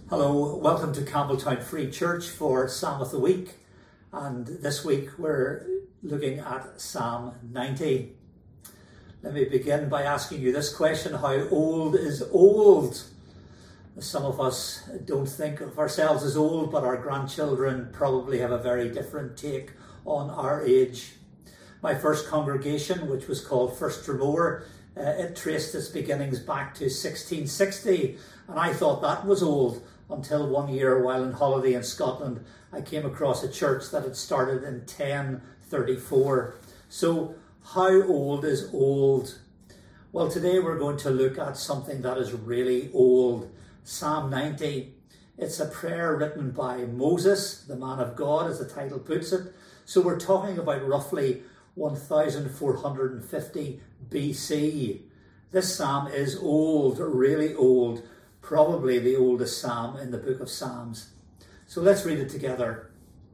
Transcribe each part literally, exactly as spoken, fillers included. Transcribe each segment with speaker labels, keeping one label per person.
Speaker 1: Hello, welcome to Campbelltown Free Church for Psalm of the Week, and this week we're looking at Psalm ninety. Let me begin by asking you this question: how old is old? Some of us don't think of ourselves as old, but our grandchildren probably have a very different take on our age. My first congregation, which was called First Dromore, uh, it traced its beginnings back to sixteen sixty, and I thought that was old. Until one year, while on holiday in Scotland, I came across a church that had started in ten thirty-four. So, how old is old? Well, today we're going to look at something that is really old. Psalm ninety. It's a prayer written by Moses, the man of God, as the title puts it. So we're talking about roughly one thousand four hundred fifty B C. This psalm is old, really old. Probably the oldest psalm in the book of Psalms. So let's read it together.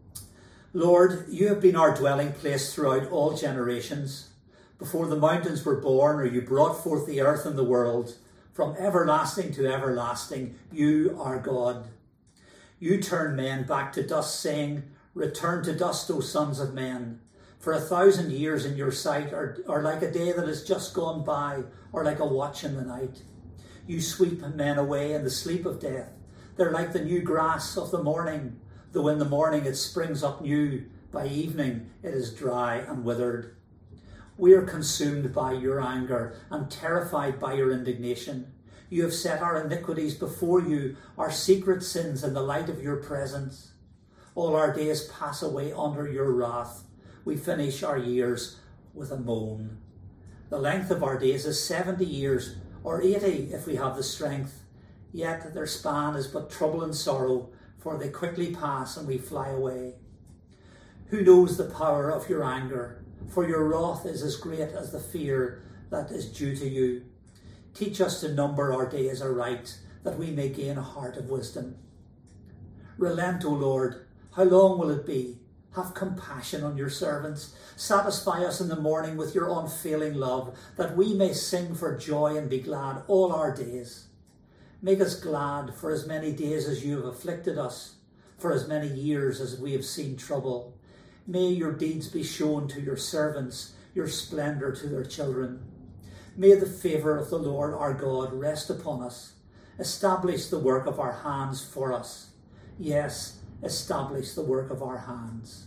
Speaker 1: Lord, you have been our dwelling place throughout all generations. Before the mountains were born, or you brought forth the earth and the world, from everlasting to everlasting, you are God. You turn men back to dust, saying, return to dust, O sons of men. For a thousand years in your sight are, are like a day that has just gone by, or like a watch in the night. You sweep men away in the sleep of death. They're like the new grass of the morning, though in the morning it springs up new, by evening it is dry and withered. We are consumed by your anger and terrified by your indignation. You have set our iniquities before you, our secret sins in the light of your presence. All our days pass away under your wrath. We finish our years with a moan. The length of our days is seventy years, or eighty if we have the strength. Yet their span is but trouble and sorrow, for they quickly pass and we fly away. Who knows the power of your anger? For your wrath is as great as the fear that is due to you. Teach us to number our days aright, that we may gain a heart of wisdom. Relent, O Lord, how long will it be? Have compassion on your servants. Satisfy us in the morning with your unfailing love, that we may sing for joy and be glad all our days. Make us glad for as many days as you have afflicted us, for as many years as we have seen trouble. May your deeds be shown to your servants, your splendour to their children. May the favour of the Lord our God rest upon us. Establish the work of our hands for us. Yes, establish the work of our hands.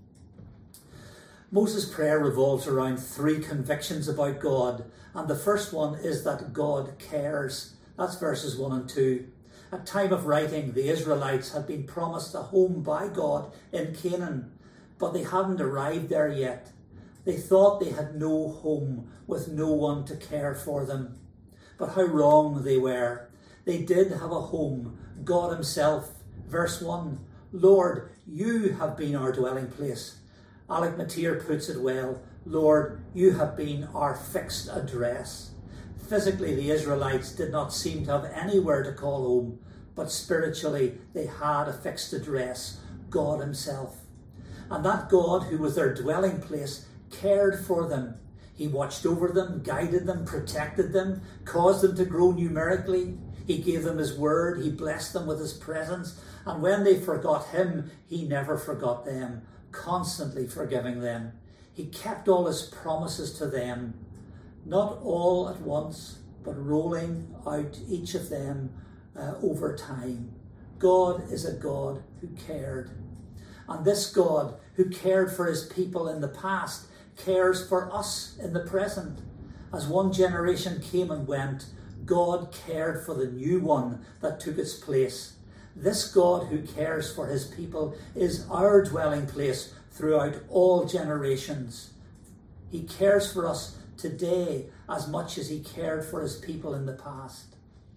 Speaker 1: Moses' prayer revolves around three convictions about God, and the first one is that God cares. That's verses one and two. At time of writing, the Israelites had been promised a home by God in Canaan, but they hadn't arrived there yet. They thought they had no home with no one to care for them. But how wrong they were. They did have a home, God himself. Verse one, Lord, you have been our dwelling place. Alec Mateer puts it well. Lord, you have been our fixed address. Physically, the Israelites did not seem to have anywhere to call home, but spiritually, they had a fixed address, God himself. And that God, who was their dwelling place, cared for them. He watched over them, guided them, protected them, caused them to grow numerically. He gave them his word, he blessed them with his presence, and when they forgot him, he never forgot them, constantly forgiving them. He kept all his promises to them, not all at once, but rolling out each of them uh, over time. God is a God who cared. And this God, who cared for his people in the past, cares for us in the present. As one generation came and went, God cared for the new one that took its place. This God who cares for his people is our dwelling place throughout all generations. He cares for us today as much as he cared for his people in the past.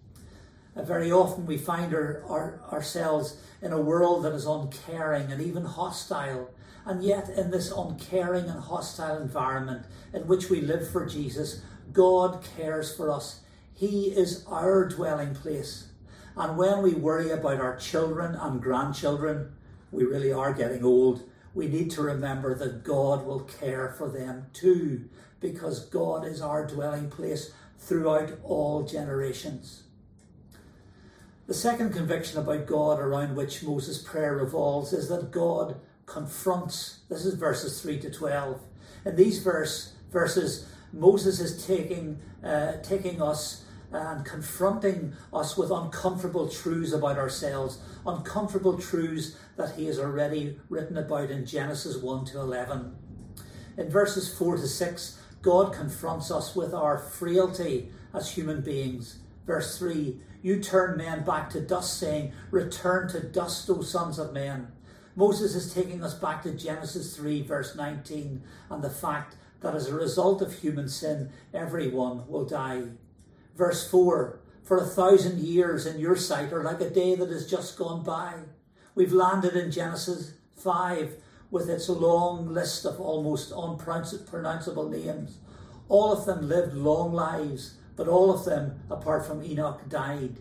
Speaker 1: Uh, very often we find our, our, ourselves in a world that is uncaring and even hostile. And yet in this uncaring and hostile environment in which we live for Jesus, God cares for us. He is our dwelling place. And when we worry about our children and grandchildren, we really are getting old. We need to remember that God will care for them too, because God is our dwelling place throughout all generations. The second conviction about God around which Moses' prayer revolves is that God confronts. This is verses three to twelve. In these verse, verses, Moses is taking, uh, taking us and confronting us with uncomfortable truths about ourselves, uncomfortable truths that he has already written about in Genesis one to eleven. In verses four to six, God confronts us with our frailty as human beings. Verse three, you turn men back to dust, saying, return to dust, O sons of men. Moses is taking us back to Genesis three, verse nineteen, and the fact that as a result of human sin, everyone will die. Verse four, for a thousand years in your sight are like a day that has just gone by. We've landed in Genesis five with its long list of almost unpronounceable names. All of them lived long lives, but all of them, apart from Enoch, died.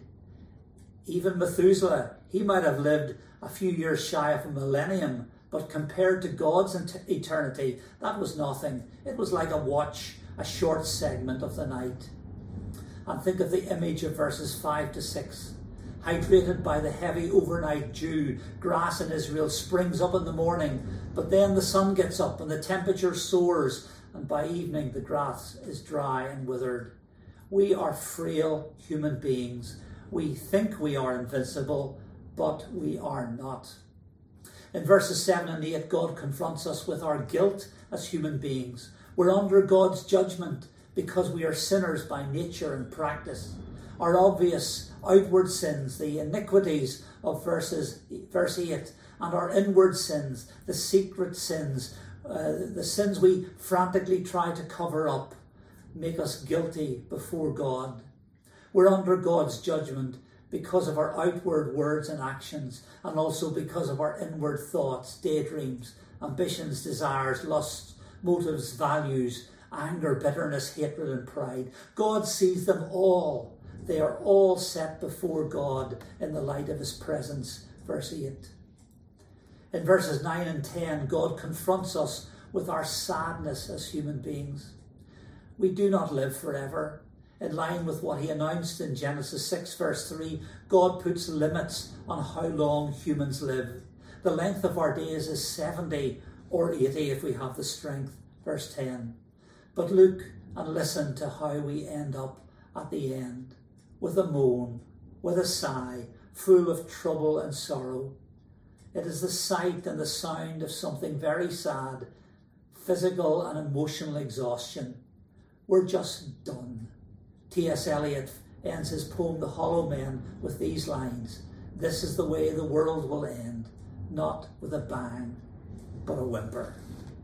Speaker 1: Even Methuselah, he might have lived a few years shy of a millennium, but compared to God's eternity, that was nothing. It was like a watch, a short segment of the night. And think of the image of verses five to six. Hydrated by the heavy overnight dew, grass in Israel springs up in the morning, but then the sun gets up and the temperature soars, and by evening the grass is dry and withered. We are frail human beings. We think we are invincible, but we are not. In verses seven and eight, God confronts us with our guilt as human beings. We're under God's judgment because we are sinners by nature and practice. Our obvious outward sins, the iniquities of verses, verse eight, and our inward sins, the secret sins, uh, the sins we frantically try to cover up, make us guilty before God. We're under God's judgment because of our outward words and actions, and also because of our inward thoughts, daydreams, ambitions, desires, lusts, motives, values, anger, bitterness, hatred, and pride. God sees them all. They are all set before God in the light of his presence. Verse eight. In verses nine and ten, God confronts us with our sadness as human beings. We do not live forever. In line with what he announced in Genesis six, verse three, God puts limits on how long humans live. The length of our days is seventy or eighty if we have the strength. Verse ten. But look and listen to how we end up at the end. With a moan, with a sigh, full of trouble and sorrow. It is the sight and the sound of something very sad, physical and emotional exhaustion. We're just done. T S Eliot ends his poem, The Hollow Men, with these lines. This is the way the world will end, not with a bang, but a whimper.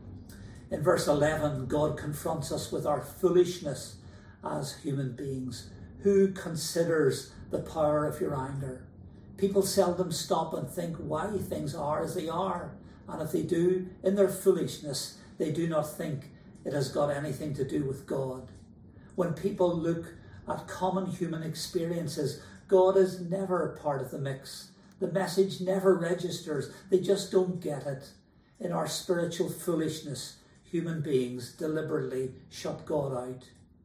Speaker 1: In verse eleven, God confronts us with our foolishness as human beings. Who considers the power of your anger? People seldom stop and think why things are as they are. And if they do, in their foolishness, they do not think it has got anything to do with God. When people look at common human experiences, God is never part of the mix. The message never registers. They just don't get it. In our spiritual foolishness, human beings deliberately shut God out.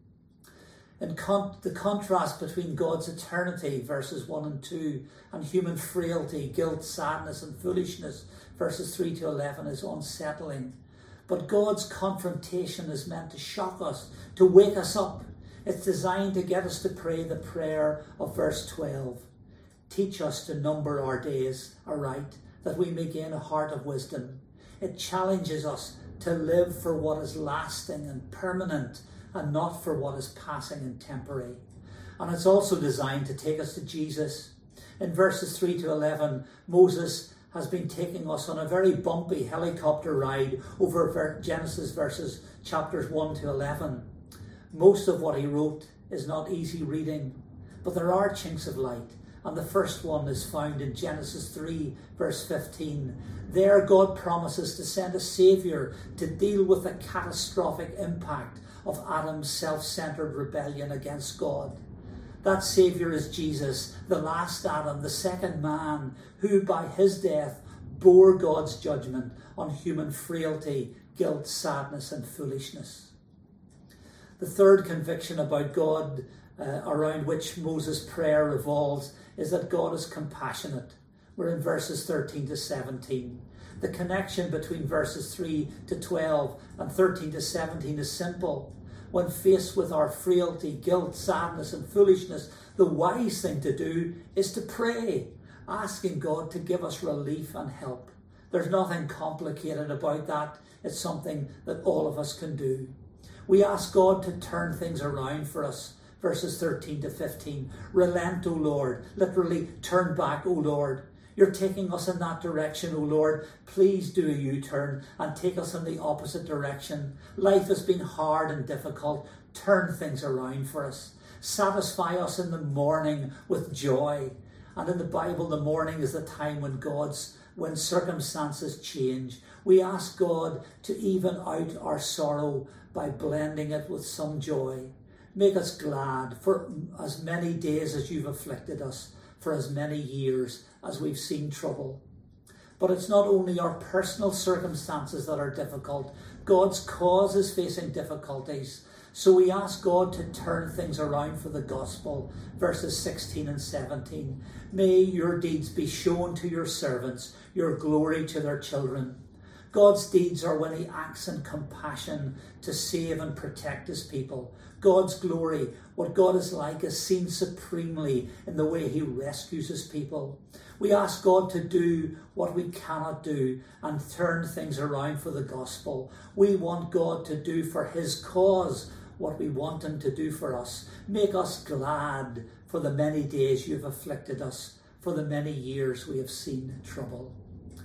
Speaker 1: And con- the contrast between God's eternity, verses one and two, and human frailty, guilt, sadness, and foolishness, verses three to eleven, is unsettling. But God's confrontation is meant to shock us, to wake us up. It's designed to get us to pray the prayer of verse twelve. Teach us to number our days aright, that we may gain a heart of wisdom. It challenges us to live for what is lasting and permanent, and not for what is passing and temporary. And it's also designed to take us to Jesus. In verses three to eleven, Moses has been taking us on a very bumpy helicopter ride over Genesis verses chapters one to eleven. Most of what he wrote is not easy reading, but there are chinks of light. And the first one is found in Genesis three, verse fifteen. There God promises to send a saviour to deal with the catastrophic impact of Adam's self-centered rebellion against God. That saviour is Jesus, the last Adam, the second man, who by his death bore God's judgment on human frailty, guilt, sadness, and foolishness. The third conviction about God uh, around which Moses' prayer revolves is that God is compassionate. We're in verses thirteen to seventeen. The connection between verses three to twelve and thirteen to seventeen is simple. When faced with our frailty, guilt, sadness and foolishness, the wise thing to do is to pray, asking God to give us relief and help. There's nothing complicated about that. It's something that all of us can do. We ask God to turn things around for us. Verses thirteen to fifteen. Relent, O Lord. Literally, turn back, O Lord. You're taking us in that direction, O Lord. Please do a U-turn and take us in the opposite direction. Life has been hard and difficult. Turn things around for us. Satisfy us in the morning with joy. And in the Bible, the morning is the time when God's when circumstances change. We ask God to even out our sorrow by blending it with some joy. Make us glad for as many days as you've afflicted us, for as many years as we've seen trouble. But it's not only our personal circumstances that are difficult. God's cause is facing difficulties. So we ask God to turn things around for the gospel. Verses sixteen and seventeen. May your deeds be shown to your servants, your glory to their children. God's deeds are when he acts in compassion to save and protect his people. God's glory, what God is like, is seen supremely in the way he rescues his people. We ask God to do what we cannot do and turn things around for the gospel. We want God to do for his cause what we want him to do for us. Make us glad for the many days you've afflicted us, for the many years we have seen trouble.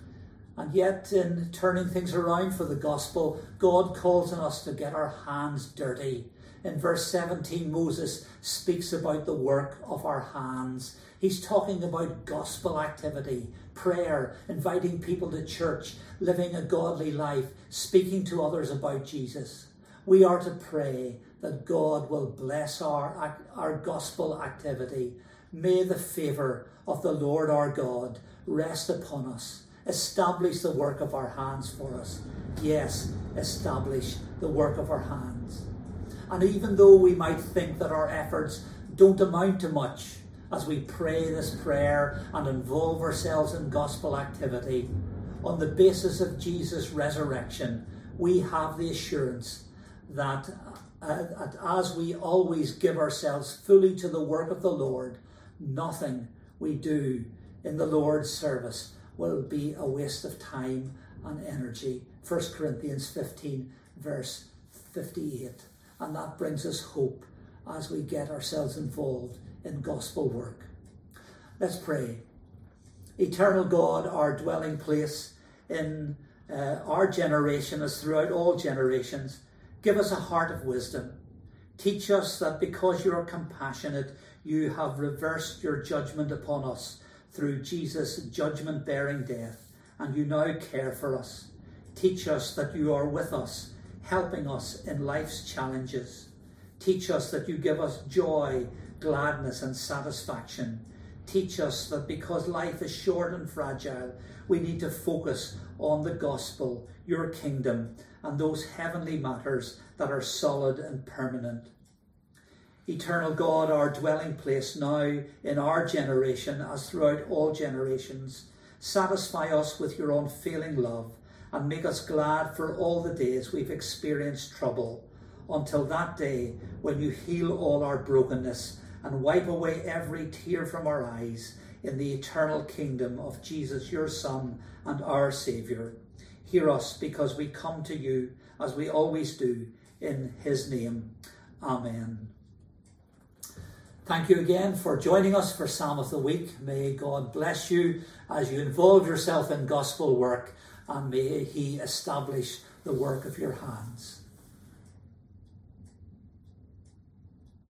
Speaker 1: And yet, in turning things around for the gospel, God calls on us to get our hands dirty. In verse seventeen, Moses speaks about the work of our hands. He's talking about gospel activity, prayer, inviting people to church, living a godly life, speaking to others about Jesus. We are to pray that God will bless our, our gospel activity. May the favour of the Lord our God rest upon us. Establish the work of our hands for us. Yes, establish the work of our hands. And even though we might think that our efforts don't amount to much as we pray this prayer and involve ourselves in gospel activity, on the basis of Jesus' resurrection, we have the assurance that uh, as we always give ourselves fully to the work of the Lord, nothing we do in the Lord's service will be a waste of time and energy. First Corinthians fifteen, verse fifty-eight. And that brings us hope as we get ourselves involved in gospel work. Let's pray. Eternal God, our dwelling place in uh, our generation as throughout all generations, give us a heart of wisdom. Teach us that because you are compassionate, you have reversed your judgment upon us through Jesus' judgment-bearing death, and you now care for us. Teach us that you are with us, helping us in life's challenges. Teach us that you give us joy, gladness and satisfaction. Teach us that because life is short and fragile, we need to focus on the gospel, your kingdom, and those heavenly matters that are solid and permanent. Eternal God, our dwelling place now in our generation as throughout all generations, satisfy us with your unfailing love and make us glad for all the days we've experienced trouble, until that day when you heal all our brokenness and wipe away every tear from our eyes in the eternal kingdom of Jesus, your Son and our Saviour. Hear us because we come to you as we always do in his name. Amen. Thank you again for joining us for Psalm of the Week. May God bless you as you involve yourself in gospel work, and may he establish the work of your hands.